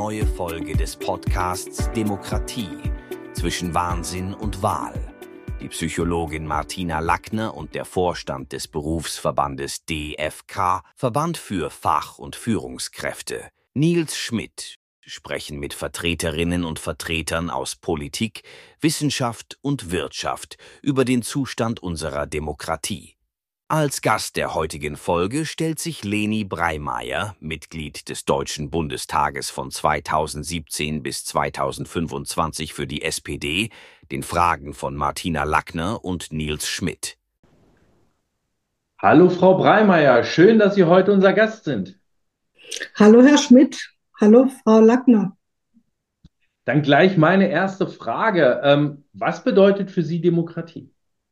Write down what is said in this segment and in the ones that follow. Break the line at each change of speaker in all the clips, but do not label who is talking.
neue Folge des Podcasts Demokratie zwischen Wahnsinn und Wahl. Die Psychologin Martina Lackner und der Vorstand des Berufsverbandes DFK, Verband für Fach- und Führungskräfte, Nils Schmidt, sprechen mit Vertreterinnen und Vertretern aus Politik, Wissenschaft und Wirtschaft über den Zustand unserer Demokratie. Als Gast der heutigen Folge stellt sich Leni Breimeyer, Mitglied des Deutschen Bundestages von 2017 bis 2025 für die SPD, den Fragen von Martina Lackner und Nils Schmidt.
Hallo Frau Breimeyer, schön, dass Sie heute unser Gast sind.
Hallo Herr Schmidt, hallo Frau Lackner.
Dann gleich meine erste Frage. Was bedeutet für Sie Demokratie?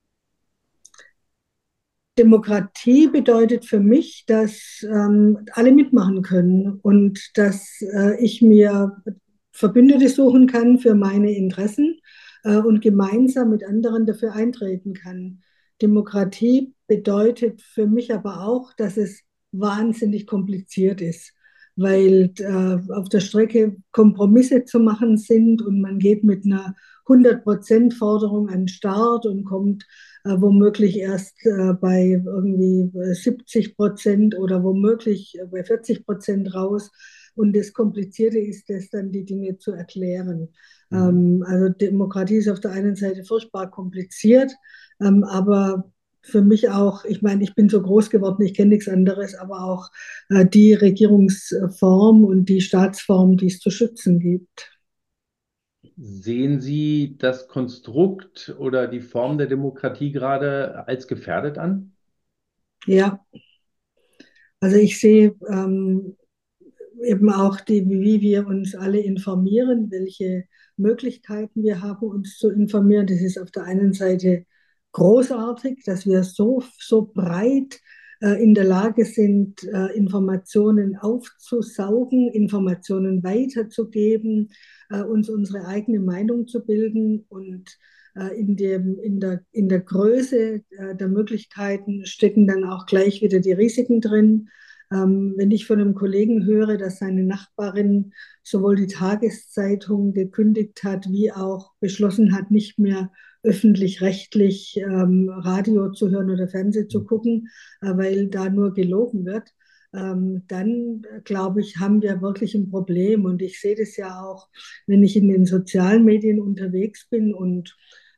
Demokratie bedeutet für mich, dass alle mitmachen können und dass ich mir Verbündete suchen kann für meine Interessen und gemeinsam mit anderen dafür eintreten kann. Demokratie bedeutet für mich aber auch, dass es wahnsinnig kompliziert ist, weil auf der Strecke Kompromisse zu machen sind und man geht mit einer 100% Forderung an den Start und kommt womöglich erst bei irgendwie 70% oder womöglich bei 40% raus. Und das Komplizierte ist es dann, die Dinge zu erklären. Also Demokratie ist auf der einen Seite furchtbar kompliziert, aber für mich auch, ich meine, ich bin so groß geworden, ich kenne nichts anderes, aber auch die Regierungsform und die Staatsform, die es zu schützen gibt.
Sehen Sie das Konstrukt oder die Form der Demokratie gerade als gefährdet an?
Ja, also ich sehe eben auch, wie wir uns alle informieren, welche Möglichkeiten wir haben, uns zu informieren. Das ist auf der einen Seite großartig, dass wir so breit in der Lage sind, Informationen aufzusaugen, Informationen weiterzugeben, uns unsere eigene Meinung zu bilden und in der Größe der Möglichkeiten stecken dann auch gleich wieder die Risiken drin. Wenn ich von einem Kollegen höre, dass seine Nachbarin sowohl die Tageszeitung gekündigt hat, wie auch beschlossen hat, nicht mehr öffentlich-rechtlich Radio zu hören oder Fernsehen zu gucken, weil da nur gelogen wird, dann glaube ich, haben wir wirklich ein Problem. Und ich sehe das ja auch, wenn ich in den sozialen Medien unterwegs bin und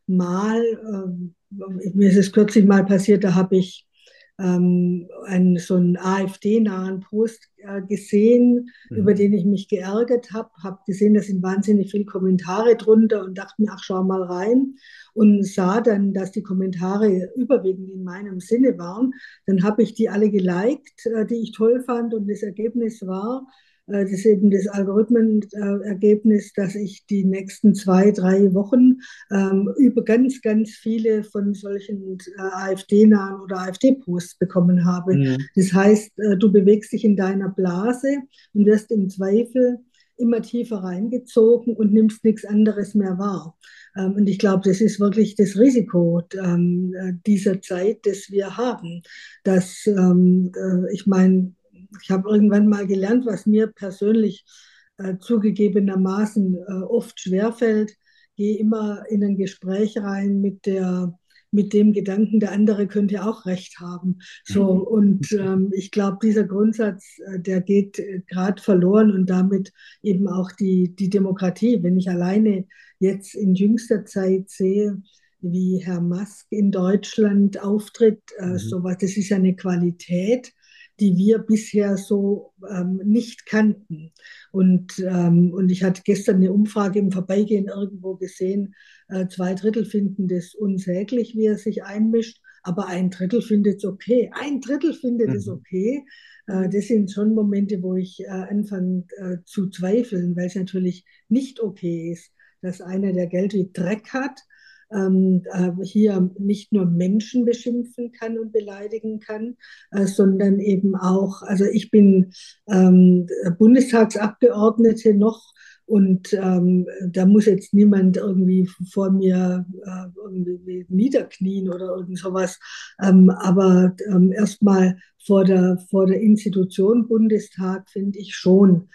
mir ist es kürzlich mal passiert, da habe ich so einen AfD-nahen Post gesehen, über den ich mich geärgert habe gesehen, da sind wahnsinnig viele Kommentare drunter und dachte mir, ach, schau mal rein und sah dann, dass die Kommentare überwiegend in meinem Sinne waren. Dann habe ich die alle geliked, die ich toll fand und das Ergebnis war, das ist eben das Algorithmenergebnis, dass ich die nächsten 2, 3 Wochen über ganz, ganz viele von solchen AfD-nahen oder AfD-Posts bekommen habe.
Mhm.
Das heißt, du bewegst dich in deiner Blase und wirst im Zweifel immer tiefer reingezogen und nimmst nichts anderes mehr wahr. Und ich glaube, das ist wirklich das Risiko dieser Zeit, das wir haben. Ich meine, ich habe irgendwann mal gelernt, was mir persönlich zugegebenermaßen oft schwerfällt, gehe immer in ein Gespräch rein mit dem Gedanken, der andere könnte auch recht haben. So, und ich glaube, dieser Grundsatz, der geht gerade verloren und damit eben auch die Demokratie. Wenn ich alleine jetzt in jüngster Zeit sehe, wie Herr Musk in Deutschland auftritt, sowas, das ist ja eine Qualität, die wir bisher so nicht kannten. Und ich hatte gestern eine Umfrage im Vorbeigehen irgendwo gesehen, 2 Drittel finden das unsäglich, wie er sich einmischt, aber 1 Drittel findet es okay. 1 Drittel findet es okay. Das sind schon Momente, wo ich anfange zu zweifeln, weil es natürlich nicht okay ist, dass einer, der Geld wie Dreck hat, hier nicht nur Menschen beschimpfen kann und beleidigen kann, sondern eben auch, also ich bin Bundestagsabgeordnete noch und da muss jetzt niemand irgendwie vor mir irgendwie niederknien oder irgend sowas. Aber erstmal vor der Institution Bundestag finde ich schon,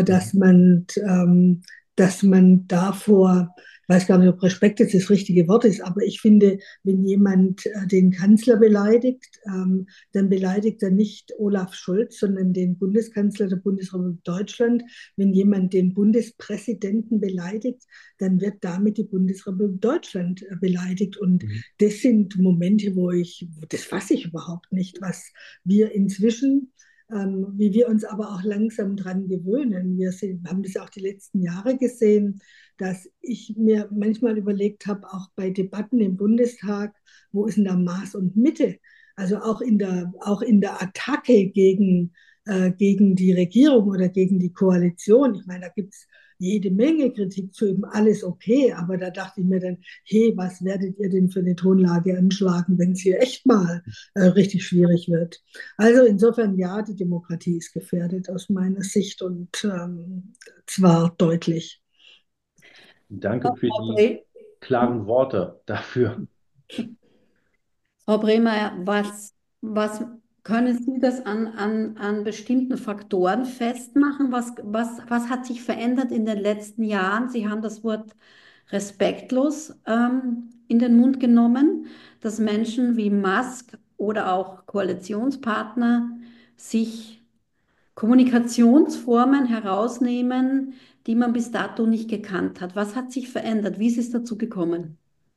dass man davor, ich weiß gar nicht, ob Respekt jetzt das richtige Wort ist, aber ich finde, wenn jemand den Kanzler beleidigt, dann beleidigt er nicht Olaf Scholz, sondern den Bundeskanzler der Bundesrepublik Deutschland. Wenn jemand den Bundespräsidenten beleidigt, dann wird damit die Bundesrepublik Deutschland beleidigt. Und das sind Momente, das fasse ich überhaupt nicht, was wir inzwischen, wie wir uns aber auch langsam dran gewöhnen. Haben das auch die letzten Jahre gesehen, dass ich mir manchmal überlegt habe, auch bei Debatten im Bundestag, wo ist denn da Maß und Mitte? Also auch in der Attacke gegen die Regierung oder gegen die Koalition. Ich meine, da gibt es jede Menge Kritik zu ihm, alles okay, aber da dachte ich mir dann, hey, was werdet ihr denn für eine Tonlage anschlagen, wenn es hier echt mal richtig schwierig wird? Also insofern, ja, die Demokratie ist gefährdet aus meiner Sicht und zwar deutlich.
Danke für die klaren Worte dafür.
Frau Bremer, was können Sie das an bestimmten Faktoren festmachen? Was hat sich verändert in den letzten Jahren? Sie haben das Wort respektlos in den Mund genommen, dass Menschen wie Musk oder auch Koalitionspartner sich Kommunikationsformen herausnehmen, die man bis dato nicht gekannt hat. Was hat sich verändert? Wie ist es dazu gekommen?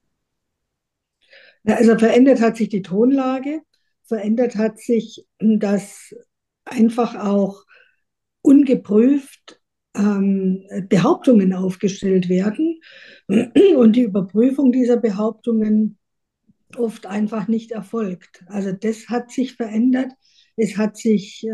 Ja, also verändert hat sich die Tonlage, verändert hat sich, dass einfach auch ungeprüft Behauptungen aufgestellt werden und die Überprüfung dieser Behauptungen oft einfach nicht erfolgt. Also das hat sich verändert. Es hat sich,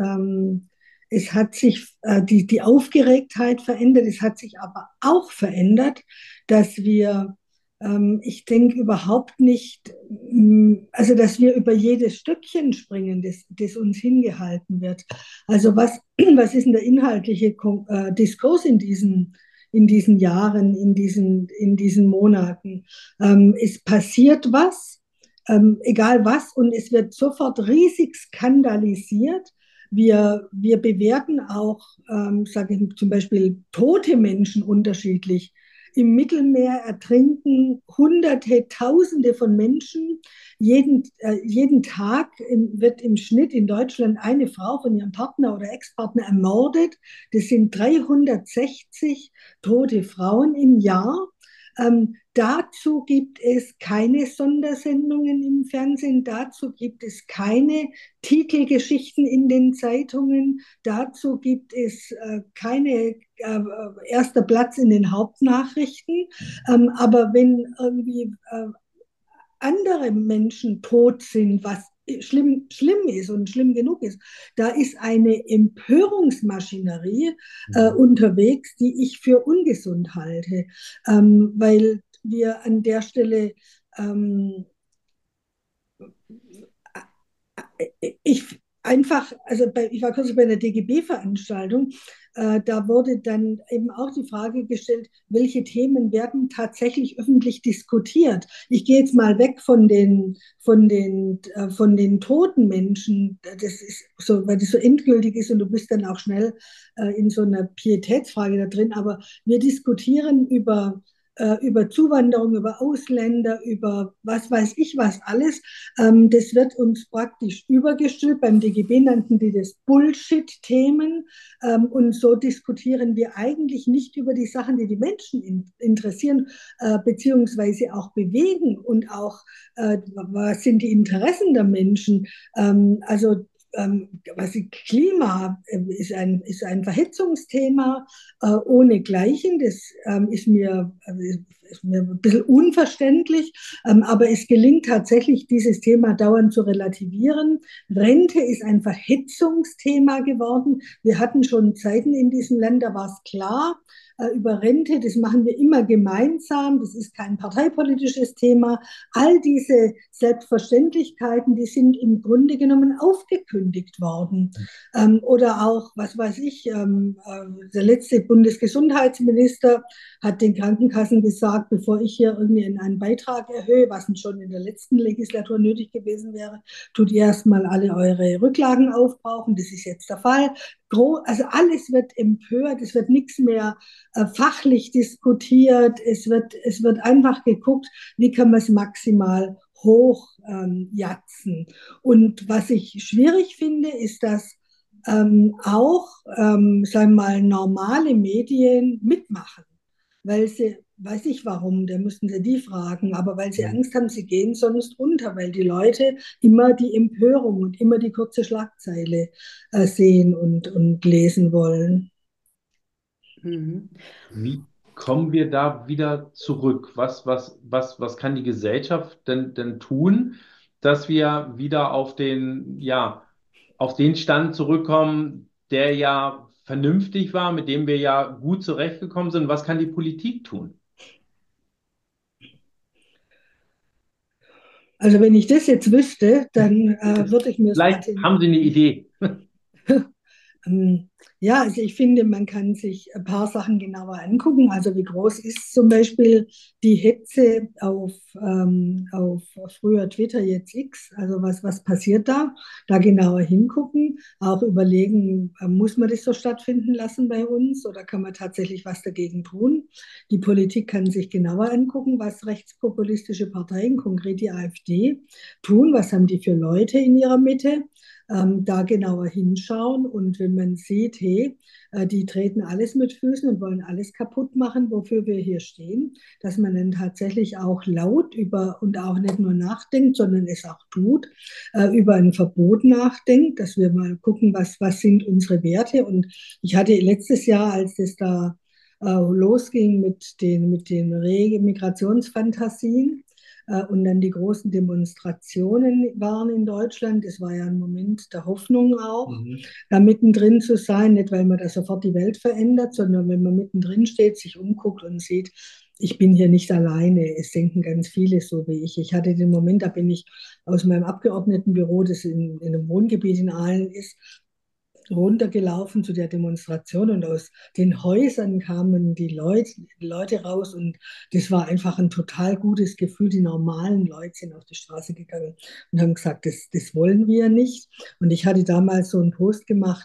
die Aufgeregtheit verändert. Es hat sich aber auch verändert, dass wir, ich denke überhaupt nicht, also dass wir über jedes Stückchen springen, das uns hingehalten wird. Also was ist denn der inhaltliche Diskurs in diesen Jahren, in diesen Monaten? Es passiert was, egal was, und es wird sofort riesig skandalisiert. Wir bewerten auch, sage ich zum Beispiel, tote Menschen unterschiedlich. Im Mittelmeer ertrinken Hunderte, Tausende von Menschen. Jeden Tag wird im Schnitt in Deutschland eine Frau von ihrem Partner oder Ex-Partner ermordet. Das sind 360 tote Frauen im Jahr. Dazu gibt es keine Sondersendungen im Fernsehen, dazu gibt es keine Titelgeschichten in den Zeitungen, dazu gibt es keine erster Platz in den Hauptnachrichten. Aber wenn irgendwie andere Menschen tot sind, was schlimm ist und schlimm genug ist, da ist eine Empörungsmaschinerie unterwegs, die ich für ungesund halte, weil wir an der Stelle ich war kürzlich bei einer DGB-Veranstaltung, da wurde dann eben auch die Frage gestellt, welche Themen werden tatsächlich öffentlich diskutiert. Ich gehe jetzt mal weg von den toten Menschen, das ist so, weil das so endgültig ist und du bist dann auch schnell in so einer Pietätsfrage da drin, aber wir diskutieren über Zuwanderung, über Ausländer, über was weiß ich was alles. Das wird uns praktisch übergestülpt. Beim DGB nannten die das Bullshit-Themen. Und so diskutieren wir eigentlich nicht über die Sachen, die die Menschen interessieren, beziehungsweise auch bewegen und auch, was sind die Interessen der Menschen. Klima ist ein Verhitzungsthema ohnegleichen. Das ist mir ein bisschen unverständlich, aber es gelingt tatsächlich, dieses Thema dauernd zu relativieren. Rente ist ein Verhitzungsthema geworden. Wir hatten schon Zeiten in diesem Land, da war es klar, über Rente, das machen wir immer gemeinsam, das ist kein parteipolitisches Thema. All diese Selbstverständlichkeiten, die sind im Grunde genommen aufgekündigt worden. Oder auch, was weiß ich, der letzte Bundesgesundheitsminister hat den Krankenkassen gesagt, bevor ich hier irgendwie einen Beitrag erhöhe, was schon in der letzten Legislatur nötig gewesen wäre, tut ihr erstmal alle eure Rücklagen aufbrauchen. Das ist jetzt der Fall. Also alles wird empört, es wird nichts mehr fachlich diskutiert, es wird einfach geguckt, wie kann man es maximal hoch jatzen. Und was ich schwierig finde, ist, dass auch, sagen wir mal, normale Medien mitmachen, weil sie, weiß ich warum, da müssten sie die fragen, aber weil sie Angst haben, sie gehen sonst unter, weil die Leute immer die Empörung und immer die kurze Schlagzeile sehen und lesen wollen.
Wie kommen wir da wieder zurück? Was kann die Gesellschaft denn tun, dass wir wieder auf den Stand zurückkommen, der ja vernünftig war, mit dem wir ja gut zurechtgekommen sind? Was kann die Politik tun?
Also wenn ich das jetzt wüsste, dann würde ich mir das
Vielleicht haben Sie eine Idee.
Ja, also ich finde, man kann sich ein paar Sachen genauer angucken. Also wie groß ist zum Beispiel die Hetze auf früher Twitter, jetzt X? Also was passiert da? Da genauer hingucken, auch überlegen, muss man das so stattfinden lassen bei uns oder kann man tatsächlich was dagegen tun? Die Politik kann sich genauer angucken, was rechtspopulistische Parteien, konkret die AfD, tun. Was haben die für Leute in ihrer Mitte? Da genauer hinschauen und wenn man sieht, hey, die treten alles mit Füßen und wollen alles kaputt machen, wofür wir hier stehen, dass man dann tatsächlich auch laut über und auch nicht nur nachdenkt, sondern es auch tut, über ein Verbot nachdenkt, dass wir mal gucken, was sind unsere Werte. Und ich hatte letztes Jahr, als es da losging mit den regen Migrationsfantasien, und dann die großen Demonstrationen waren in Deutschland. Das war ja ein Moment der Hoffnung auch, da mittendrin zu sein. Nicht, weil man da sofort die Welt verändert, sondern wenn man mittendrin steht, sich umguckt und sieht, ich bin hier nicht alleine. Es denken ganz viele so wie ich. Ich hatte den Moment, da bin ich aus meinem Abgeordnetenbüro, das in einem Wohngebiet in Aalen ist, runtergelaufen zu der Demonstration und aus den Häusern kamen die Leute raus und das war einfach ein total gutes Gefühl. Die normalen Leute sind auf die Straße gegangen und haben gesagt, das wollen wir nicht. Und ich hatte damals so einen Post gemacht,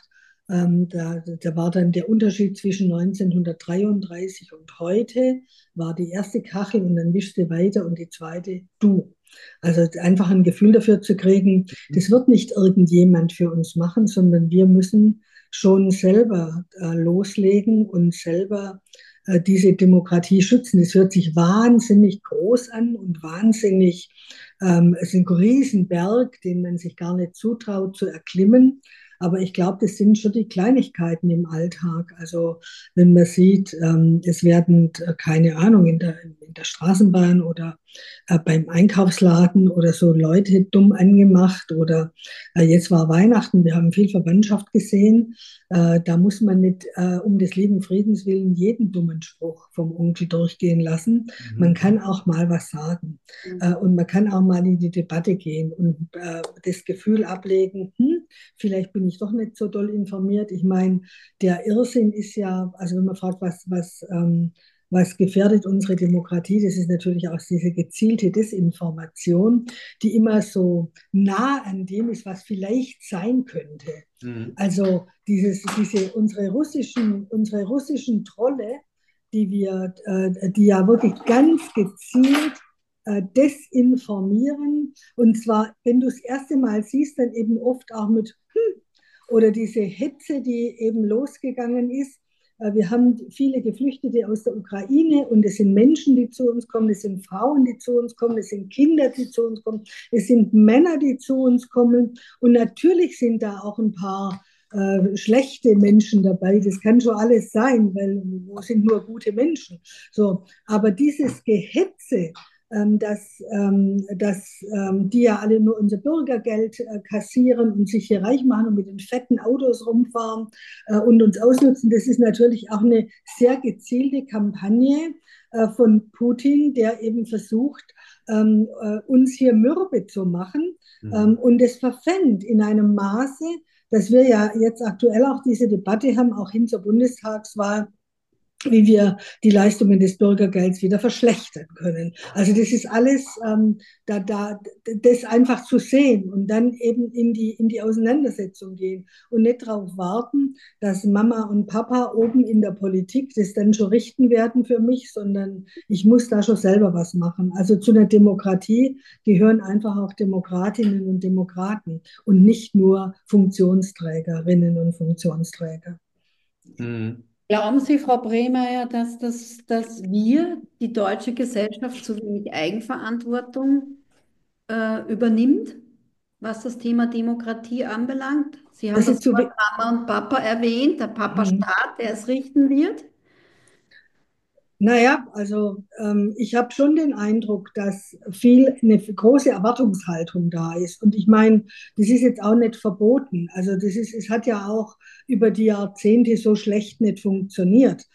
da war dann der Unterschied zwischen 1933 und heute, war die erste Kachel und dann wischte weiter und die zweite du. Also einfach ein Gefühl dafür zu kriegen, das wird nicht irgendjemand für uns machen, sondern wir müssen schon selber loslegen und selber diese Demokratie schützen. Es hört sich wahnsinnig groß an und wahnsinnig, es ist ein Riesenberg, den man sich gar nicht zutraut zu erklimmen. Aber ich glaube, das sind schon die Kleinigkeiten im Alltag. Also wenn man sieht, es werden, keine Ahnung, in der Straßenbahn oder beim Einkaufsladen oder so Leute dumm angemacht oder jetzt war Weihnachten, wir haben viel Verwandtschaft gesehen. Da muss man nicht um des lieben Friedens willen jeden dummen Spruch vom Onkel durchgehen lassen. Man kann auch mal was sagen und man kann auch mal in die Debatte gehen und das Gefühl ablegen, vielleicht bin ich doch nicht so doll informiert. Ich meine, der Irrsinn ist ja, also wenn man fragt, was gefährdet unsere Demokratie, das ist natürlich auch diese gezielte Desinformation, die immer so nah an dem ist, was vielleicht sein könnte. Also unsere russischen Trolle, die ja wirklich ganz gezielt desinformieren. Und zwar, wenn du das erste Mal siehst, dann eben oft auch mit oder diese Hetze, die eben losgegangen ist. Wir haben viele Geflüchtete aus der Ukraine und es sind Menschen, die zu uns kommen, es sind Frauen, die zu uns kommen, es sind Kinder, die zu uns kommen, es sind Männer, die zu uns kommen. Und natürlich sind da auch ein paar schlechte Menschen dabei. Das kann schon alles sein, weil wo sind nur gute Menschen. So, aber dieses Gehetze dass die ja alle nur unser Bürgergeld kassieren und sich hier reich machen und mit den fetten Autos rumfahren und uns ausnutzen. Das ist natürlich auch eine sehr gezielte Kampagne von Putin, der eben versucht, uns hier mürbe zu machen. Und es verfängt in einem Maße, dass wir ja jetzt aktuell auch diese Debatte haben, auch hin zur Bundestagswahl, wie wir die Leistungen des Bürgergelds wieder verschlechtern können. Also das ist alles, das einfach zu sehen und dann eben in die Auseinandersetzung gehen und nicht darauf warten, dass Mama und Papa oben in der Politik das dann schon richten werden für mich, sondern ich muss da schon selber was machen. Also zu einer Demokratie gehören einfach auch Demokratinnen und Demokraten und nicht nur Funktionsträgerinnen und Funktionsträger.
Mhm.
Glauben Sie, Frau Bremer, dass wir, die deutsche Gesellschaft, zu wenig Eigenverantwortung übernimmt, was das Thema Demokratie anbelangt? Sie haben
Das
das
ist zu,
Wort Mama und Papa erwähnt, der Papa-Staat, der es richten wird.
Naja, also ich habe schon den Eindruck, dass eine große Erwartungshaltung da ist. Und ich meine, das ist jetzt auch nicht verboten. Also es hat ja auch über die Jahrzehnte so schlecht nicht funktioniert.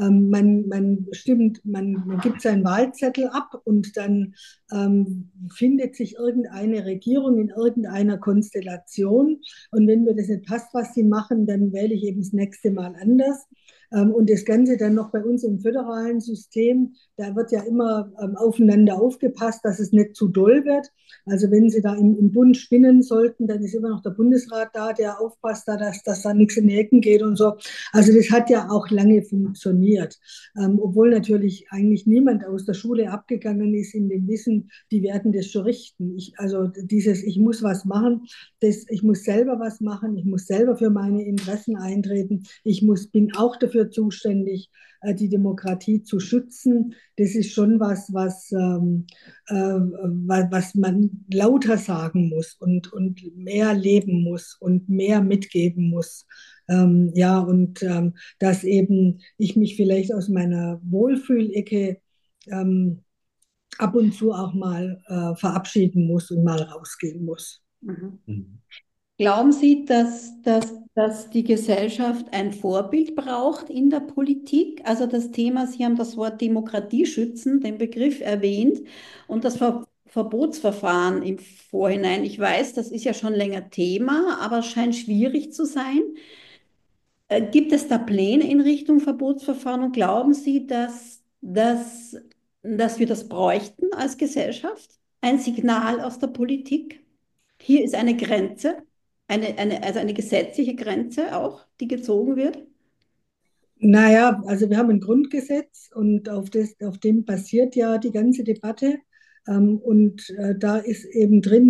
Man gibt seinen Wahlzettel ab und dann findet sich irgendeine Regierung in irgendeiner Konstellation. Und wenn mir das nicht passt, was sie machen, dann wähle ich eben das nächste Mal anders. Und das Ganze dann noch bei uns im föderalen System, da wird ja immer aufeinander aufgepasst, dass es nicht zu doll wird. Also wenn Sie da im Bund spinnen sollten, dann ist immer noch der Bundesrat da, der aufpasst, dass da nichts in die Ecken geht und so. Also das hat ja auch lange funktioniert. Obwohl natürlich eigentlich niemand aus der Schule abgegangen ist in dem Wissen, die werden das schon richten. Ich muss was machen, ich muss selber was machen, ich muss selber für meine Interessen eintreten, bin auch dafür zuständig, die Demokratie zu schützen. Das ist schon was man lauter sagen muss und mehr leben muss und mehr mitgeben muss. Dass eben ich mich vielleicht aus meiner Wohlfühlecke ab und zu auch mal verabschieden muss und mal rausgehen muss.
Mhm. Glauben Sie, dass die Gesellschaft ein Vorbild braucht in der Politik? Also das Thema, Sie haben das Wort Demokratie schützen, den Begriff erwähnt und das Verbotsverfahren im Vorhinein. Ich weiß, das ist ja schon länger Thema, aber es scheint schwierig zu sein. Gibt es da Pläne in Richtung Verbotsverfahren und glauben Sie, dass wir das bräuchten als Gesellschaft? Ein Signal aus der Politik? Hier ist eine Grenze, also eine gesetzliche Grenze auch, die gezogen wird.
Naja, also wir haben ein Grundgesetz und auf dem basiert ja die ganze Debatte. Da ist eben drin,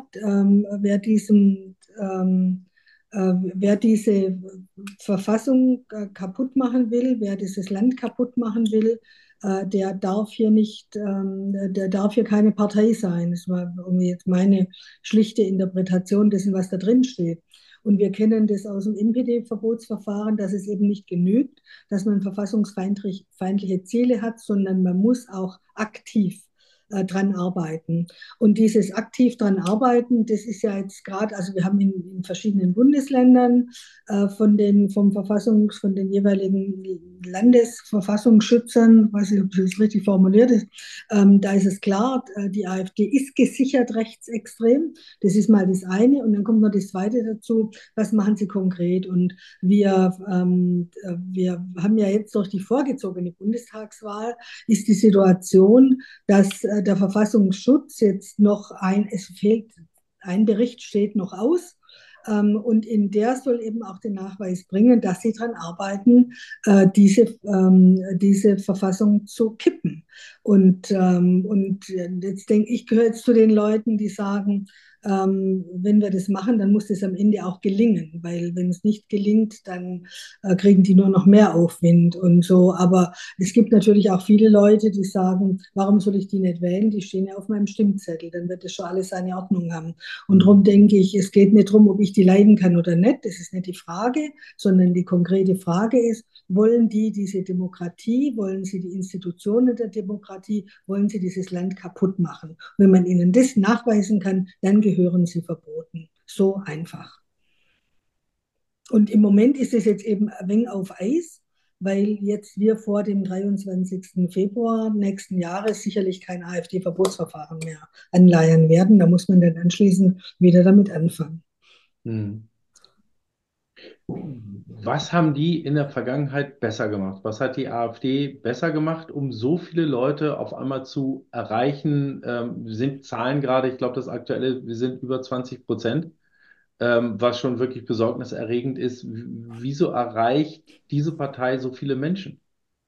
wer diese Verfassung kaputt machen will, wer dieses Land kaputt machen will, der darf der darf hier keine Partei sein. Das war irgendwie jetzt meine schlichte Interpretation dessen, was da drin steht. Und wir kennen das aus dem NPD-Verbotsverfahren, dass es eben nicht genügt, dass man verfassungsfeindliche Ziele hat, sondern man muss auch aktiv dran arbeiten. Und dieses aktiv dran arbeiten, das ist ja jetzt gerade, also wir haben in verschiedenen Bundesländern von den jeweiligen Landesverfassungsschützern, weiß nicht, ob das richtig formuliert ist, da ist es klar, die AfD ist gesichert rechtsextrem. Das ist mal das eine. Und dann kommt noch das zweite dazu, was machen sie konkret? Und wir haben ja jetzt durch die vorgezogene Bundestagswahl ist die Situation, dass der Verfassungsschutz jetzt es fehlt, ein Bericht steht noch aus. Und in der soll eben auch den Nachweis bringen, dass sie daran arbeiten, diese Verfassung zu kippen. Und jetzt denke ich, gehöre jetzt zu den Leuten, die sagen, wenn wir das machen, dann muss das am Ende auch gelingen, weil wenn es nicht gelingt, dann kriegen die nur noch mehr Aufwind und so. Aber es gibt natürlich auch viele Leute, die sagen, warum soll ich die nicht wählen? Die stehen ja auf meinem Stimmzettel, dann wird das schon alles seine Ordnung haben. Und darum denke ich, es geht nicht darum, ob ich die leiden kann oder nicht. Das ist nicht die Frage, sondern die konkrete Frage ist, wollen die diese Demokratie, wollen sie die Institutionen der Demokratie, wollen sie dieses Land kaputt machen. Und wenn man ihnen das nachweisen kann, dann gehören sie verboten. So einfach. Und im Moment ist es jetzt eben ein wenig auf Eis, weil jetzt wir vor dem 23. Februar nächsten Jahres sicherlich kein AfD-Verbotsverfahren mehr anleiern werden. Da muss man dann anschließend wieder damit anfangen.
Hm. Was haben die in der Vergangenheit besser gemacht? Was hat die AfD besser gemacht, um so viele Leute auf einmal zu erreichen? Wir sind Zahlen gerade, ich glaube, das aktuelle, wir sind über 20%, was schon wirklich besorgniserregend ist. Wieso erreicht diese Partei so viele Menschen?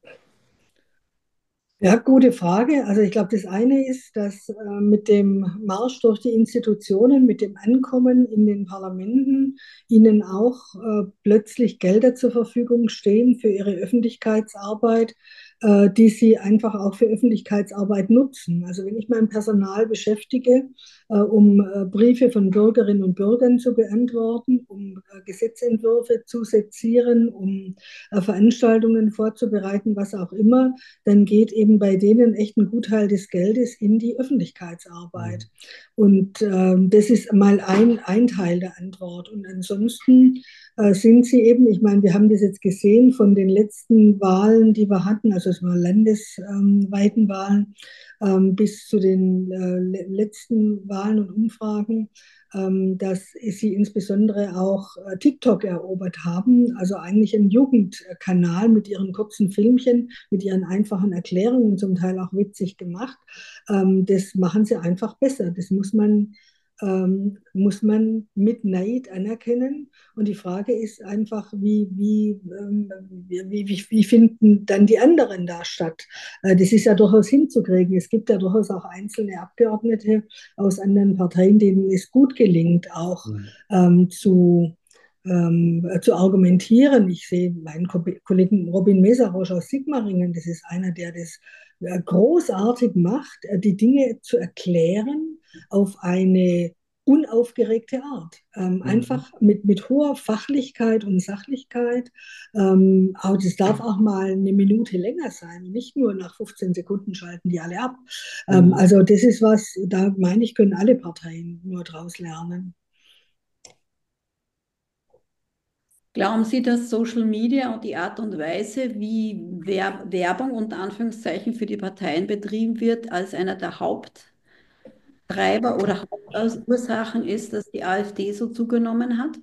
Ja, gute Frage. Also ich glaube, das eine ist, dass mit dem Marsch durch die Institutionen, mit dem Ankommen in den Parlamenten, ihnen auch plötzlich Gelder zur Verfügung stehen für ihre Öffentlichkeitsarbeit, die sie einfach auch für Öffentlichkeitsarbeit nutzen. Also wenn ich mein Personal beschäftige, um Briefe von Bürgerinnen und Bürgern zu beantworten, um Gesetzentwürfe zu sezieren, um Veranstaltungen vorzubereiten, was auch immer, dann geht eben bei denen echt ein Gutteil des Geldes in die Öffentlichkeitsarbeit. Und das ist mal ein Teil der Antwort. Und ansonsten sind sie eben, ich meine, wir haben das jetzt gesehen von den letzten Wahlen, die wir hatten, also es waren landesweiten Wahlen, bis zu den letzten Wahlen und Umfragen, dass sie insbesondere auch TikTok erobert haben, also eigentlich ein Jugendkanal mit ihren kurzen Filmchen, mit ihren einfachen Erklärungen, zum Teil auch witzig gemacht. Das machen sie einfach besser. Das muss man mit Neid anerkennen. Und die Frage ist einfach, wie finden dann die anderen da statt? Das ist ja durchaus hinzukriegen. Es gibt ja durchaus auch einzelne Abgeordnete aus anderen Parteien, denen es gut gelingt, auch zu argumentieren. Ich sehe meinen Kollegen Robin Mesarosch aus Sigmaringen, das ist einer, der das großartig macht, die Dinge zu erklären auf eine unaufgeregte Art. Einfach mit hoher Fachlichkeit und Sachlichkeit. Aber das darf auch mal eine Minute länger sein. Nicht nur nach 15 Sekunden schalten die alle ab. Also das ist was, da meine ich, können alle Parteien nur draus lernen.
Glauben Sie, dass Social Media und die Art und Weise, wie Werbung unter Anführungszeichen für die Parteien betrieben wird, als einer der Haupttreiber oder Hauptursachen ist, dass die AfD so zugenommen hat?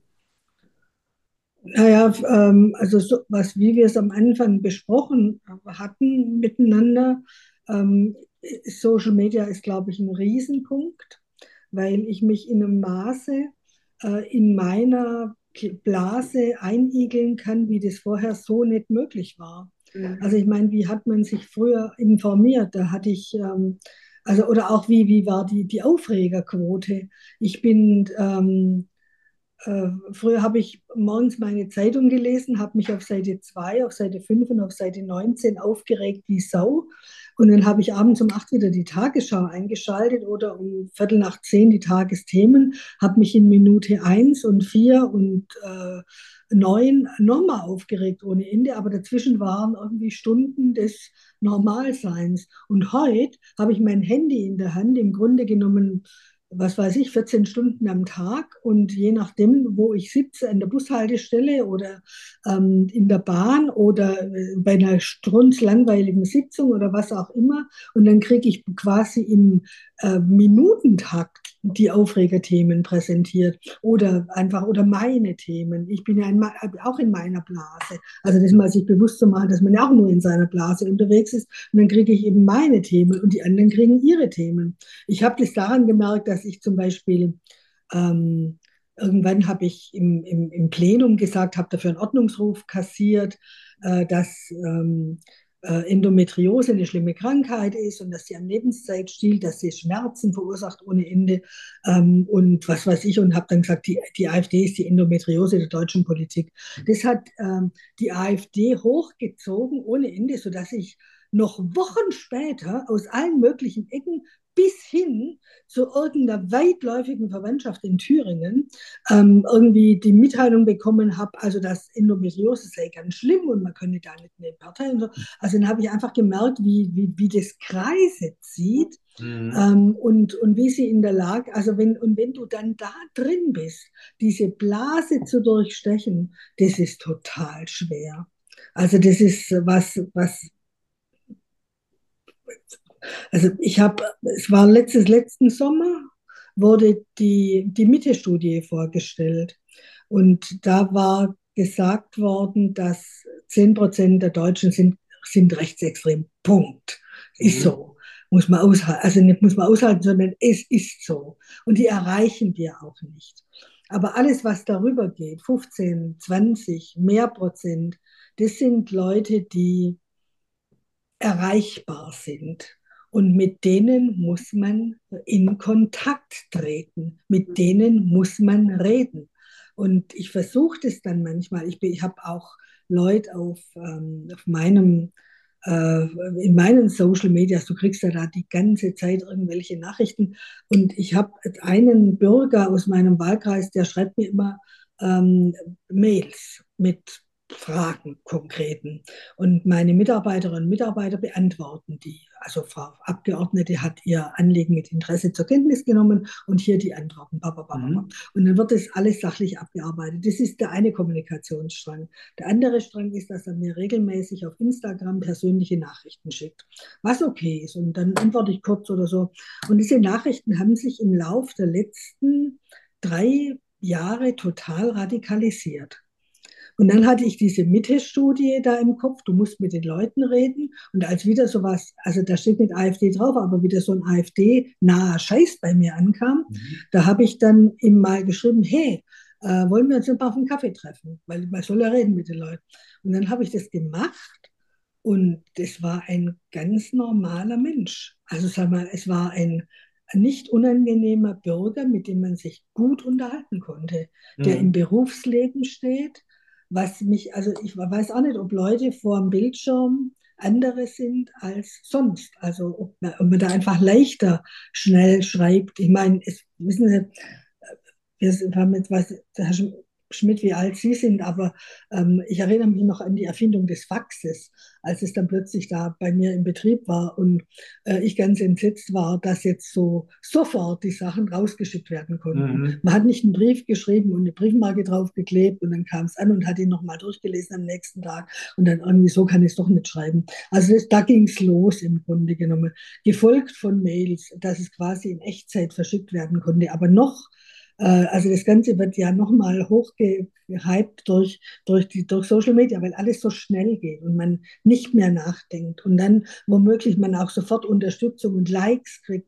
Naja, also so, wie wir es am Anfang besprochen hatten miteinander, Social Media ist, glaube ich, ein Riesenpunkt, weil ich mich in einem Maße in meiner Blase einigeln kann, wie das vorher so nicht möglich war. Also ich meine, wie hat man sich früher informiert? Da hatte ich, also oder auch wie war die Aufregerquote? Ich bin früher habe ich morgens meine Zeitung gelesen, habe mich auf Seite 2, auf Seite 5 und auf Seite 19 aufgeregt wie Sau. Und dann habe ich abends um 8 wieder die Tagesschau eingeschaltet oder um Viertel nach 10 die Tagesthemen, habe mich in Minute 1 und 4 und 9 nochmal aufgeregt ohne Ende. Aber dazwischen waren irgendwie Stunden des Normalseins. Und heute habe ich mein Handy in der Hand, im Grunde genommen was weiß ich, 14 Stunden am Tag und je nachdem, wo ich sitze, an der Bushaltestelle oder in der Bahn oder bei einer strunzlangweiligen Sitzung oder was auch immer und dann kriege ich quasi im Minutentakt die Aufregerthemen präsentiert oder einfach oder meine Themen. Ich bin ja auch in meiner Blase. Also das mal sich bewusst zu machen, dass man ja auch nur in seiner Blase unterwegs ist und dann kriege ich eben meine Themen und die anderen kriegen ihre Themen. Ich habe das daran gemerkt, dass ich zum Beispiel irgendwann habe ich im Plenum gesagt, habe dafür einen Ordnungsruf kassiert, dass Endometriose eine schlimme Krankheit ist und dass sie am Lebenszeit stiehlt, dass sie Schmerzen verursacht ohne Ende und was weiß ich und habe dann gesagt, die AfD ist die Endometriose der deutschen Politik. Das hat die AfD hochgezogen ohne Ende, sodass ich noch Wochen später aus allen möglichen Ecken bis hin zu irgendeiner weitläufigen Verwandtschaft in Thüringen irgendwie die Mitteilung bekommen habe, also dass Endometriose sei ganz schlimm und man könne da nicht in die Partei und so. Also dann habe ich einfach gemerkt, wie das Kreise zieht. Und wie sie in der Lage, also wenn du dann da drin bist, diese Blase zu durchstechen, das ist total schwer. Also das ist also es war letzten Sommer, wurde die Mitte-Studie vorgestellt. Und da war gesagt worden, dass 10% der Deutschen sind rechtsextrem. Punkt. Ist so. Muss man aushalten. Also nicht muss man aushalten, sondern es ist so. Und die erreichen wir auch nicht. Aber alles, was darüber geht, 15, 20, mehr Prozent, das sind Leute, die erreichbar sind. Und mit denen muss man in Kontakt treten. Mit denen muss man reden. Und ich versuche das dann manchmal. Ich habe auch Leute auf in meinen Social Medias, du kriegst ja da die ganze Zeit irgendwelche Nachrichten. Und ich habe einen Bürger aus meinem Wahlkreis, der schreibt mir immer Mails mit Fragen konkreten. Und meine Mitarbeiterinnen und Mitarbeiter beantworten die. Also Frau Abgeordnete hat ihr Anliegen mit Interesse zur Kenntnis genommen und hier die Antworten. Und dann wird das alles sachlich abgearbeitet. Das ist der eine Kommunikationsstrang. Der andere Strang ist, dass er mir regelmäßig auf Instagram persönliche Nachrichten schickt, was okay ist. Und dann antworte ich kurz oder so. Und diese Nachrichten haben sich im Lauf der letzten 3 Jahre total radikalisiert. Und dann hatte ich diese Mitte-Studie da im Kopf, du musst mit den Leuten reden. Und als wieder sowas, also da steht nicht AfD drauf, aber wieder so ein AfD-naher Scheiß bei mir ankam, da habe ich dann ihm mal geschrieben, hey, wollen wir uns ein paar auf einen Kaffee treffen? Weil man soll ja reden mit den Leuten. Und dann habe ich das gemacht und das war ein ganz normaler Mensch. Also sag mal, es war ein nicht unangenehmer Bürger, mit dem man sich gut unterhalten konnte, der im Berufsleben steht. Also ich weiß auch nicht, ob Leute vor dem Bildschirm andere sind als sonst. Also ob man da einfach leichter schnell schreibt. Ich meine, wissen Sie, wir haben jetzt der Herr Schmidt, wie alt Sie sind, aber ich erinnere mich noch an die Erfindung des Faxes, als es dann plötzlich da bei mir im Betrieb war und ich ganz entsetzt war, dass jetzt so sofort die Sachen rausgeschickt werden konnten. Man hat nicht einen Brief geschrieben und eine Briefmarke draufgeklebt und dann kam es an und hat ihn nochmal durchgelesen am nächsten Tag und dann irgendwie so kann ich es doch nicht schreiben. Also da ging es los im Grunde genommen, gefolgt von Mails, dass es quasi in Echtzeit verschickt werden konnte, aber noch also das Ganze wird ja nochmal hochgehypt durch Social Media, weil alles so schnell geht und man nicht mehr nachdenkt und dann womöglich man auch sofort Unterstützung und Likes kriegt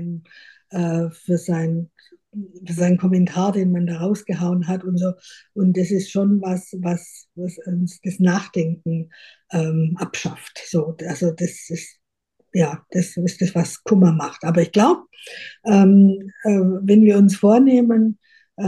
für seinen Kommentar, den man da rausgehauen hat und so. Und das ist schon was uns das Nachdenken abschafft. So, also das ist das, was Kummer macht. Aber ich glaube, wenn wir uns vornehmen,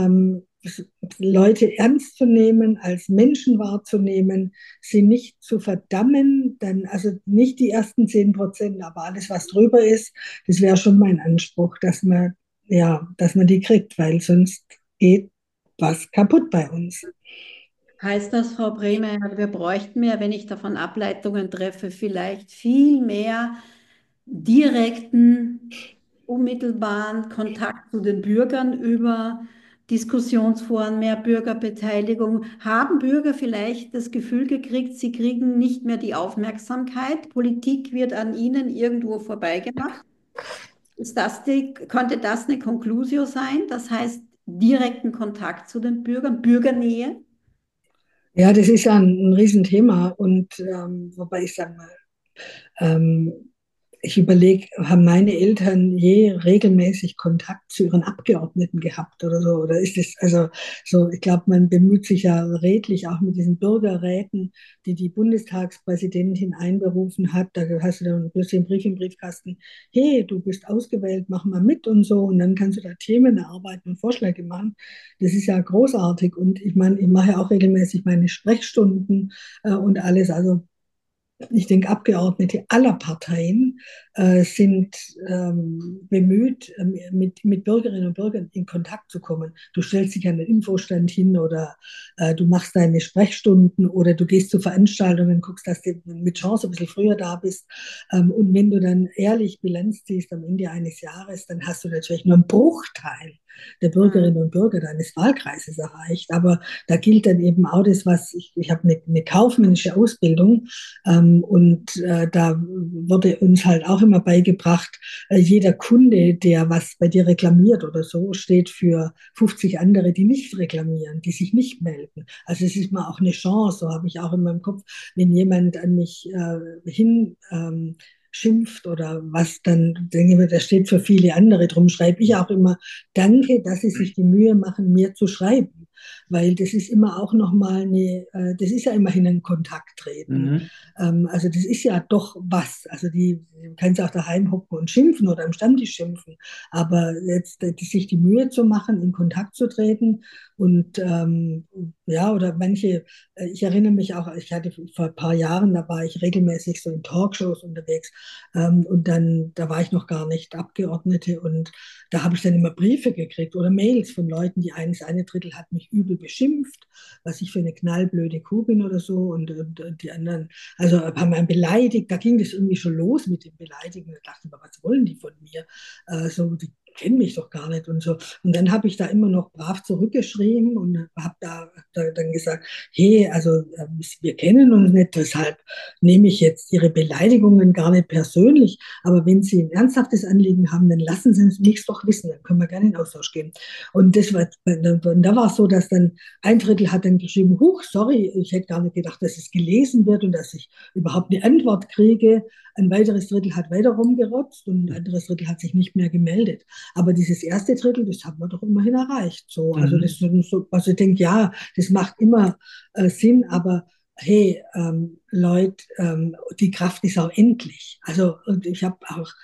Leute ernst zu nehmen, als Menschen wahrzunehmen, sie nicht zu verdammen, dann also nicht die ersten 10%, aber alles, was drüber ist, das wäre schon mein Anspruch, dass man die kriegt, weil sonst geht was kaputt bei uns.
Heißt das, Frau Bremer, wir bräuchten mehr, wenn ich davon Ableitungen treffe, vielleicht viel mehr direkten, unmittelbaren Kontakt zu den Bürgern über Diskussionsforen, mehr Bürgerbeteiligung? Haben Bürger vielleicht das Gefühl gekriegt, sie kriegen nicht mehr die Aufmerksamkeit? Politik wird an ihnen irgendwo vorbeigemacht? Könnte das eine Conclusio sein? Das heißt, direkten Kontakt zu den Bürgern, Bürgernähe?
Ja, das ist ja ein Riesenthema und wobei ich sage mal, ich überlege, haben meine Eltern je regelmäßig Kontakt zu ihren Abgeordneten gehabt oder so? Oder ist es, also so, ich glaube, man bemüht sich ja redlich auch mit diesen Bürgerräten, die Bundestagspräsidentin einberufen hat. Da hast du dann plötzlich einen Brief im Briefkasten, hey, du bist ausgewählt, mach mal mit und so. Und dann kannst du da Themen erarbeiten und Vorschläge machen. Das ist ja großartig. Und ich meine, ich mache ja auch regelmäßig meine Sprechstunden und alles. Also ich denke, Abgeordnete aller Parteien sind bemüht, mit Bürgerinnen und Bürgern in Kontakt zu kommen. Du stellst dich an den Infostand hin oder du machst deine Sprechstunden oder du gehst zu Veranstaltungen, guckst, dass du mit Chance ein bisschen früher da bist. Und wenn du dann ehrlich Bilanz ziehst am Ende eines Jahres, dann hast du natürlich nur einen Bruchteil der Bürgerinnen und Bürger deines Wahlkreises erreicht. Aber da gilt dann eben auch das, was ich habe eine kaufmännische Ausbildung und da wurde uns halt auch immer beigebracht, jeder Kunde, der was bei dir reklamiert oder so, steht für 50 andere, die nicht reklamieren, die sich nicht melden. Also es ist mal auch eine Chance, so habe ich auch in meinem Kopf, wenn jemand an mich hin schimpft oder was, dann denke ich, das steht für viele andere. Darum schreibe ich auch immer, danke, dass Sie sich die Mühe machen, mir zu schreiben. Weil das ist immer auch nochmal das ist ja immerhin ein Kontakt treten.
Mhm.
Also das ist ja doch was. Also du kannst auch daheim hocken und schimpfen oder am Stammtisch schimpfen. Aber jetzt sich die Mühe zu machen, in Kontakt zu treten und ja, oder manche, ich erinnere mich auch, ich hatte vor ein paar Jahren, da war ich regelmäßig so in Talkshows unterwegs und dann, da war ich noch gar nicht Abgeordnete und da habe ich dann immer Briefe gekriegt oder Mails von Leuten, die eine Drittel hat mich übel beschimpft, was ich für eine knallblöde Kuh bin oder so und die anderen, also haben einen beleidigt, da ging das irgendwie schon los mit dem Beleidigen. Da dachte ich mir, was wollen die von mir? So, die kennen mich doch gar nicht und so. Und dann habe ich da immer noch brav zurückgeschrieben und habe da dann gesagt, hey, also wir kennen uns nicht, deshalb nehme ich jetzt Ihre Beleidigungen gar nicht persönlich, aber wenn Sie ein ernsthaftes Anliegen haben, dann lassen Sie mich doch wissen, dann können wir gerne in Austausch gehen. Und da war es so, dass dann ein Drittel hat dann geschrieben, huch, sorry, ich hätte gar nicht gedacht, dass es gelesen wird und dass ich überhaupt eine Antwort kriege. Ein weiteres Drittel hat weiter rumgerotzt und ein anderes Drittel hat sich nicht mehr gemeldet. Aber dieses erste Drittel, das haben wir doch immerhin erreicht. So, also
Mhm.
also ich denke, ja, das macht immer Sinn, aber hey, Leute, die Kraft ist auch endlich. Also und ich habe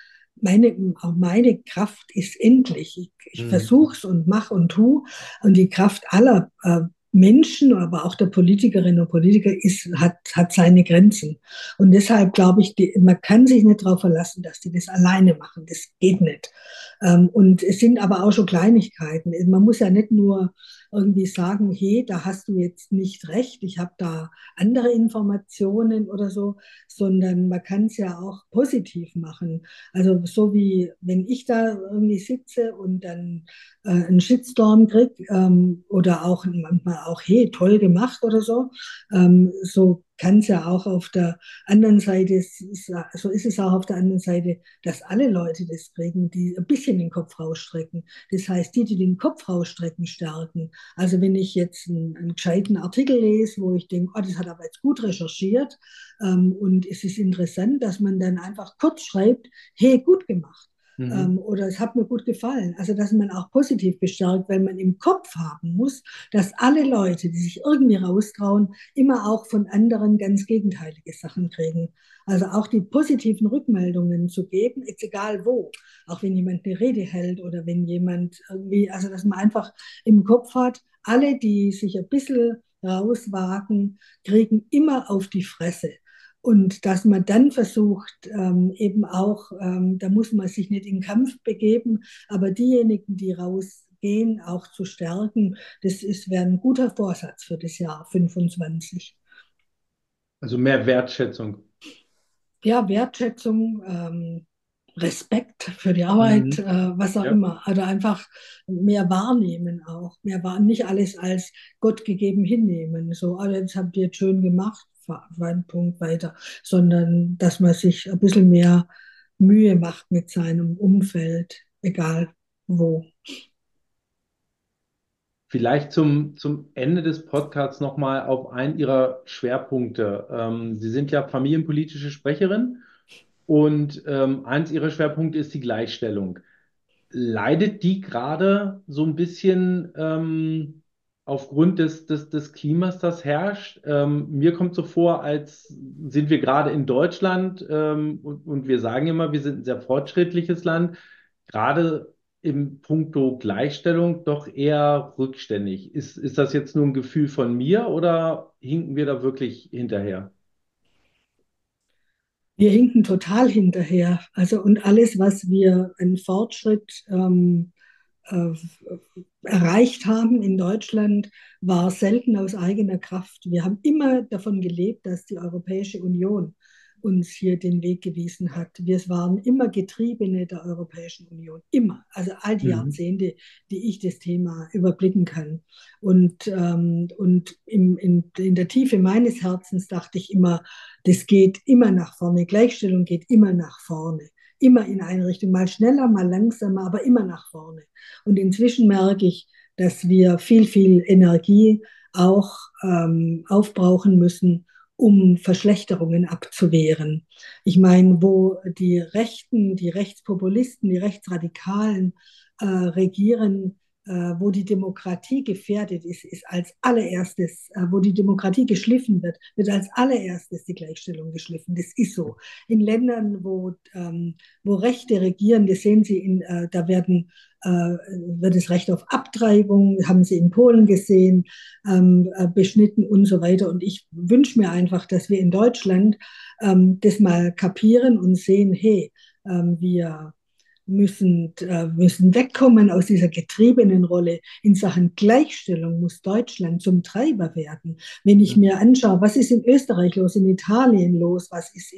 auch meine Kraft ist endlich. Ich
Mhm.
versuche es und mache und tue. Und die Kraft aller Menschen, aber auch der Politikerinnen und Politiker hat seine Grenzen. Und deshalb glaube ich, man kann sich nicht darauf verlassen, dass die das alleine machen. Das geht nicht. Und es sind aber auch schon Kleinigkeiten. Man muss ja nicht nur irgendwie sagen, hey, da hast du jetzt nicht recht, ich habe da andere Informationen oder so, sondern man kann es ja auch positiv machen. Also so wie wenn ich da irgendwie sitze und dann einen Shitstorm kriege oder auch manchmal auch, hey, toll gemacht oder so, so kann es ja auch auf der anderen Seite, so ist es auch auf der anderen Seite, dass alle Leute das kriegen, die ein bisschen den Kopf rausstrecken. Das heißt, die den Kopf rausstrecken, stärken. Also wenn ich jetzt einen gescheiten Artikel lese, wo ich denke, oh, das hat aber jetzt gut recherchiert und es ist interessant, dass man dann einfach kurz schreibt, hey, gut gemacht.
Mhm.
Oder es hat mir gut gefallen. Also, dass man auch positiv bestärkt, weil man im Kopf haben muss, dass alle Leute, die sich irgendwie raustrauen, immer auch von anderen ganz gegenteilige Sachen kriegen. Also auch die positiven Rückmeldungen zu geben, jetzt egal wo, auch wenn jemand eine Rede hält oder wenn jemand irgendwie, also dass man einfach im Kopf hat, alle, die sich ein bisschen rauswagen, kriegen immer auf die Fresse. Und dass man dann versucht, eben auch, da muss man sich nicht in den Kampf begeben, aber diejenigen, die rausgehen, auch zu stärken, wäre ein guter Vorsatz für das Jahr 25.
Also mehr Wertschätzung.
Ja, Wertschätzung, Respekt für die Arbeit,
Mhm.
was auch
Ja.
immer. Also einfach mehr wahrnehmen auch. Nicht alles als Gott gegeben hinnehmen. So, ah, das habt ihr jetzt schön gemacht, ein Punkt weiter. Sondern, dass man sich ein bisschen mehr Mühe macht mit seinem Umfeld, egal wo.
Vielleicht zum Ende des Podcasts nochmal auf einen Ihrer Schwerpunkte. Sie sind ja familienpolitische Sprecherin und eins Ihrer Schwerpunkte ist die Gleichstellung. Leidet die gerade so ein bisschen aufgrund des Klimas, das herrscht? Mir kommt so vor, als sind wir gerade in Deutschland und wir sagen immer, wir sind ein sehr fortschrittliches Land, gerade im Puncto Gleichstellung doch eher rückständig. Ist das jetzt nur ein Gefühl von mir oder hinken wir da wirklich hinterher?
Wir hinken total hinterher. Also und alles, was wir an Fortschritt äh, erreicht haben in Deutschland, war selten aus eigener Kraft. Wir haben immer davon gelebt, dass die Europäische Union uns hier den Weg gewiesen hat. Wir waren immer Getriebene der Europäischen Union, immer. Also all die
Mhm.
Jahrzehnte, die ich das Thema überblicken kann. Und in der Tiefe meines Herzens dachte ich immer, das geht immer nach vorne. Gleichstellung geht immer nach vorne. Immer in eine Richtung, mal schneller, mal langsamer, aber immer nach vorne. Und inzwischen merke ich, dass wir viel, viel Energie auch aufbrauchen müssen, um Verschlechterungen abzuwehren. Ich meine, wo die Rechten, die Rechtspopulisten, die Rechtsradikalen regieren, wo die Demokratie gefährdet ist, ist als allererstes, wo die Demokratie geschliffen wird, wird als allererstes die Gleichstellung geschliffen. Das ist so. In Ländern, wo Rechte regieren, das sehen Sie, da wird das Recht auf Abtreibung, haben Sie in Polen gesehen, beschnitten und so weiter. Und ich wünsche mir einfach, dass wir in Deutschland das mal kapieren und sehen, hey, wir müssen wegkommen aus dieser getriebenen Rolle. In Sachen Gleichstellung muss Deutschland zum Treiber werden. Wenn ich mir anschaue, was ist in Österreich los, in Italien los, was ist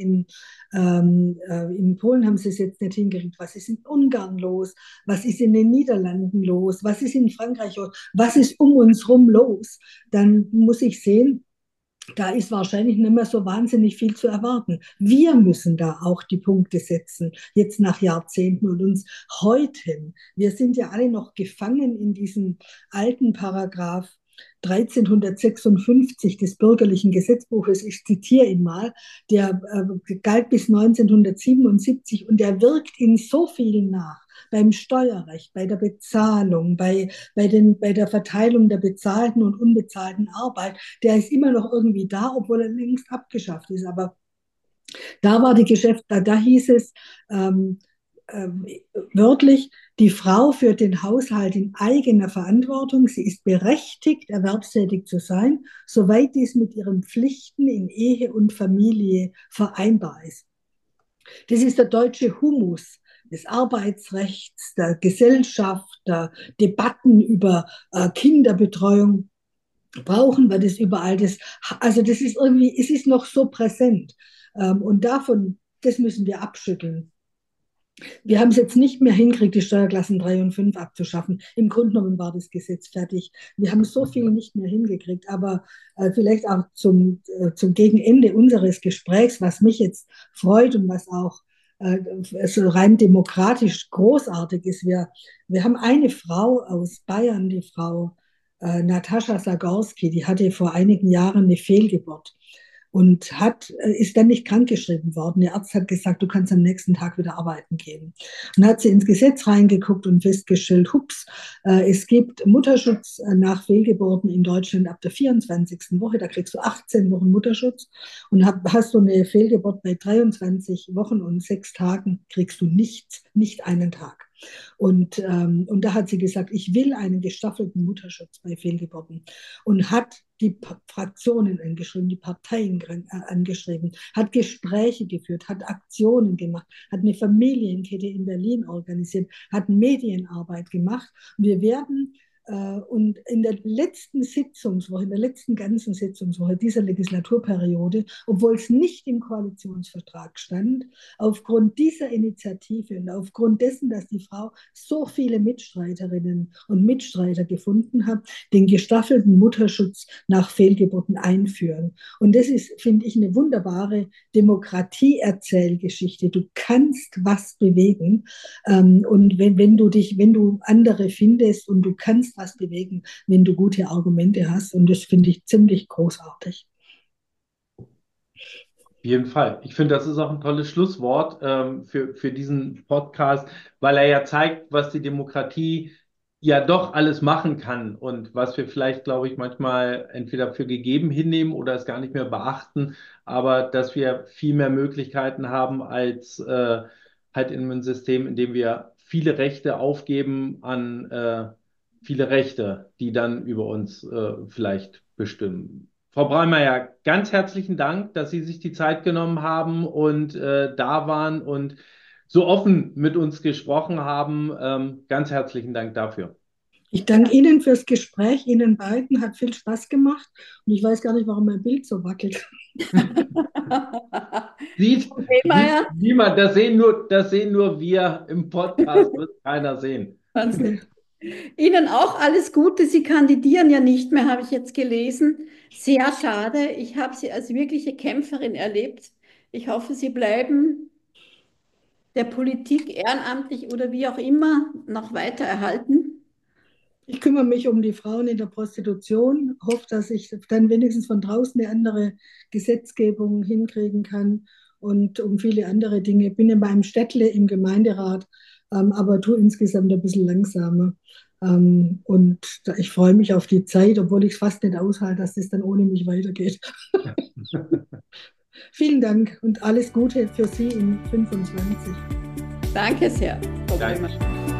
in Polen haben sie es jetzt nicht hingekriegt, was ist in Ungarn los, was ist in den Niederlanden los, was ist in Frankreich los, was ist um uns herum los, dann muss ich sehen, da ist wahrscheinlich nicht mehr so wahnsinnig viel zu erwarten. Wir müssen da auch die Punkte setzen, jetzt nach Jahrzehnten und uns heute. Wir sind ja alle noch gefangen in diesem alten Paragraph 1356 des bürgerlichen Gesetzbuches, ich zitiere ihn mal, der galt bis 1977 und der wirkt in so vielen nach. Beim Steuerrecht, bei der Bezahlung, bei der Verteilung der bezahlten und unbezahlten Arbeit, der ist immer noch irgendwie da, obwohl er längst abgeschafft ist. Aber da war die da hieß es wörtlich, die Frau führt den Haushalt in eigener Verantwortung. Sie ist berechtigt, erwerbstätig zu sein, soweit dies mit ihren Pflichten in Ehe und Familie vereinbar ist. Das ist der deutsche Humus des Arbeitsrechts, der Gesellschaft, der Debatten über Kinderbetreuung. Brauchen wir das überall? Also das ist irgendwie, es ist noch so präsent. Und das müssen wir abschütteln. Wir haben es jetzt nicht mehr hingekriegt, die Steuerklassen 3 und 5 abzuschaffen. Im Grunde genommen war das Gesetz fertig. Wir haben so viel nicht mehr hingekriegt, aber vielleicht auch zum Gegenende unseres Gesprächs, was mich jetzt freut und was auch so rein demokratisch großartig ist. Wir haben eine Frau aus Bayern, die Frau Natascha Zagorski, die hatte vor einigen Jahren eine Fehlgeburt und ist dann nicht krankgeschrieben worden. Der Arzt hat gesagt, du kannst am nächsten Tag wieder arbeiten gehen. Und hat sie ins Gesetz reingeguckt und festgestellt, hups, es gibt Mutterschutz nach Fehlgeburten in Deutschland ab der 24. Woche, da kriegst du 18 Wochen Mutterschutz und hast du eine Fehlgeburt bei 23 Wochen und 6 Tagen, kriegst du nichts, nicht einen Tag. Und da hat sie gesagt, ich will einen gestaffelten Mutterschutz bei Fehlgeburten und hat die Fraktionen angeschrieben, die Parteien angeschrieben, hat Gespräche geführt, hat Aktionen gemacht, hat eine Familienkette in Berlin organisiert, hat Medienarbeit gemacht. Wir werden und in der letzten Sitzungswoche, in der letzten ganzen Sitzungswoche dieser Legislaturperiode, obwohl es nicht im Koalitionsvertrag stand, aufgrund dieser Initiative und aufgrund dessen, dass die Frau so viele Mitstreiterinnen und Mitstreiter gefunden hat, den gestaffelten Mutterschutz nach Fehlgeburten einführen. Und das ist, finde ich, eine wunderbare Demokratie-Erzählgeschichte. Du kannst was bewegen. Und wenn du andere findest und du kannst was bewegen, wenn du gute Argumente hast. Und das finde ich ziemlich großartig.
Auf jeden Fall. Ich finde, das ist auch ein tolles Schlusswort für diesen Podcast, weil er ja zeigt, was die Demokratie ja doch alles machen kann und was wir vielleicht, glaube ich, manchmal entweder für gegeben hinnehmen oder es gar nicht mehr beachten, aber dass wir viel mehr Möglichkeiten haben als halt in einem System, in dem wir viele Rechte aufgeben an viele Rechte, die dann über uns vielleicht bestimmen. Frau Breimeyer, ganz herzlichen Dank, dass Sie sich die Zeit genommen haben und da waren und so offen mit uns gesprochen haben. Ganz herzlichen Dank dafür.
Ich danke Ihnen fürs Gespräch, Ihnen beiden, hat viel Spaß gemacht und ich weiß gar nicht, warum mein Bild so wackelt.
Sieht
Meier.
niemand, das sehen nur wir im Podcast, wird keiner sehen.
Ihnen auch alles Gute. Sie kandidieren ja nicht mehr, habe ich jetzt gelesen. Sehr schade. Ich habe Sie als wirkliche Kämpferin erlebt. Ich hoffe, Sie bleiben der Politik ehrenamtlich oder wie auch immer noch weiter erhalten.
Ich kümmere mich um die Frauen in der Prostitution, hoffe, dass ich dann wenigstens von draußen eine andere Gesetzgebung hinkriegen kann und um viele andere Dinge. Bin in meinem Städtle im Gemeinderat, aber tue insgesamt ein bisschen langsamer. Und ich freue mich auf die Zeit, obwohl ich es fast nicht aushalte, dass es dann ohne mich weitergeht. Vielen Dank und alles Gute für Sie in 25.
Danke sehr, Frau Breimeyer.